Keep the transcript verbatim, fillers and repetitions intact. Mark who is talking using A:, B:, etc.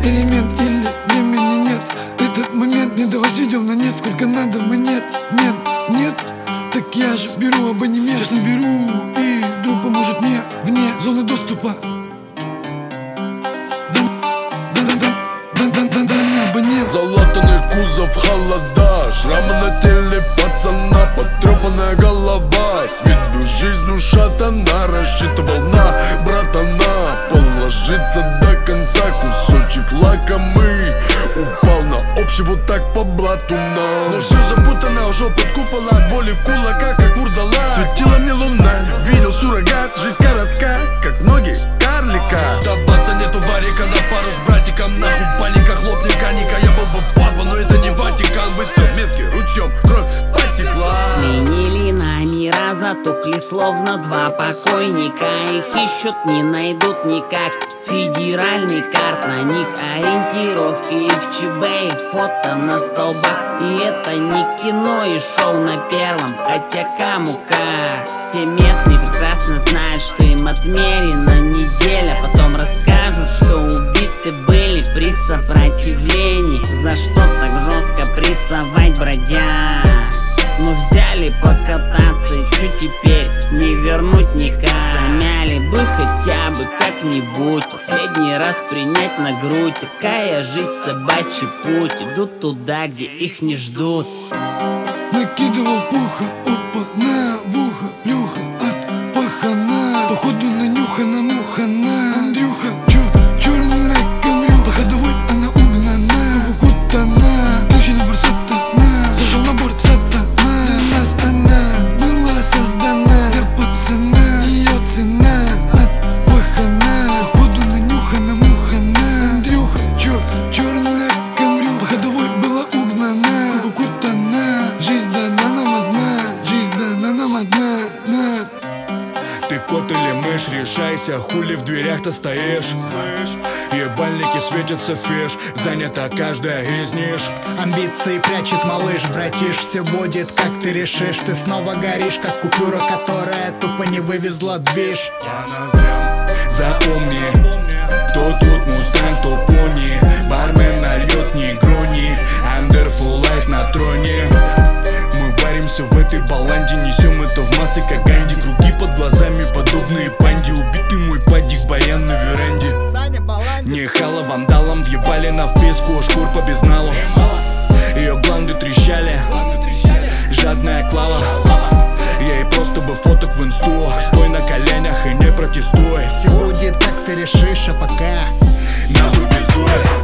A: элемент или времени нет. Этот момент не довозведем на нет. Сколько надо монет? Нет, нет. Так я же беру абонемент. Сейчас наберу, и друг поможет мне вне зоны доступа.
B: Залатанный кузов, холода, шрамы на теле пацана, потрепанная голова. С виду жизнь ушатана, рассчитывал на братана. Положиться до конца, кусочек лакомый упал на общий вот так по блату нам. Но все запутано, ушел под купол от боли в кулаках, как мурдала. Светила мне луна, видел суррогат, жизнь коротка, как ноги карлика. Сдаваться нету варика, на пару с братиком, нахуй паника, хлопни каника. Я был бы папа, но это не Ватикан. Быстро метки ручьем, кровь потекла.
C: Сменили номера, затухли словно два покойника. Их ищут, не найдут никак. Федеральный карт, на них ориентировки. И в ЧБ, и фото на столбах. И это не кино и шоу на первом, хотя кому как. Все местные прекрасно знают, что им отмерена неделя. Потом расскажут, что убиты были при сопротивлении. За что так жестко прессовать бродя? Ну взяли покататься, и чё теперь не вернуть никак? Замяли бы хотя бы как-нибудь, последний раз принять на грудь. Такая жизнь, собачий путь, идут туда, где их не ждут.
A: Накидывал пуха, опа, на в ухо, плюха от пахана. Походу нанюхана муха на Андрюха, чё, чёрная камрюха. По ходовой она угнана, укутана, ключи на борт сатана. Зажал на борт сатана. Для нас она была создана, для пацана её цена от пахана. Походу нанюхана муха на Андрюха, чё, чёрная камрюха. По ходовой была угнана, укутана. Жизнь дана нам одна, жизнь дана нам одна, на.
D: Ты кот или мышь, решайся, хули в дверях-то стоишь. Ебальники светятся фиш, занята каждая из ниш.
E: Амбиции прячет малыш, братиш, все будет как ты решишь. Ты снова горишь, как купюра, которая тупо не вывезла движ.
D: Запомни, кто тут мустанг, кто пони. Бармен нальет негрони, Under full life на троне. Мы варимся в этой баланде, несем это в массы, как Ганди. Круги под глазами, подобные панде. Убитый мой падик, баян на веранде. Нехало вандалом, въебали на вписку, шкур по безналу. Ее бланды трещали, жадная клава. Я ей просто бы фоток в инсту. Стой на коленях и не протестуй.
E: Все будет как ты решишь, а пока
D: нахуй пиздуй.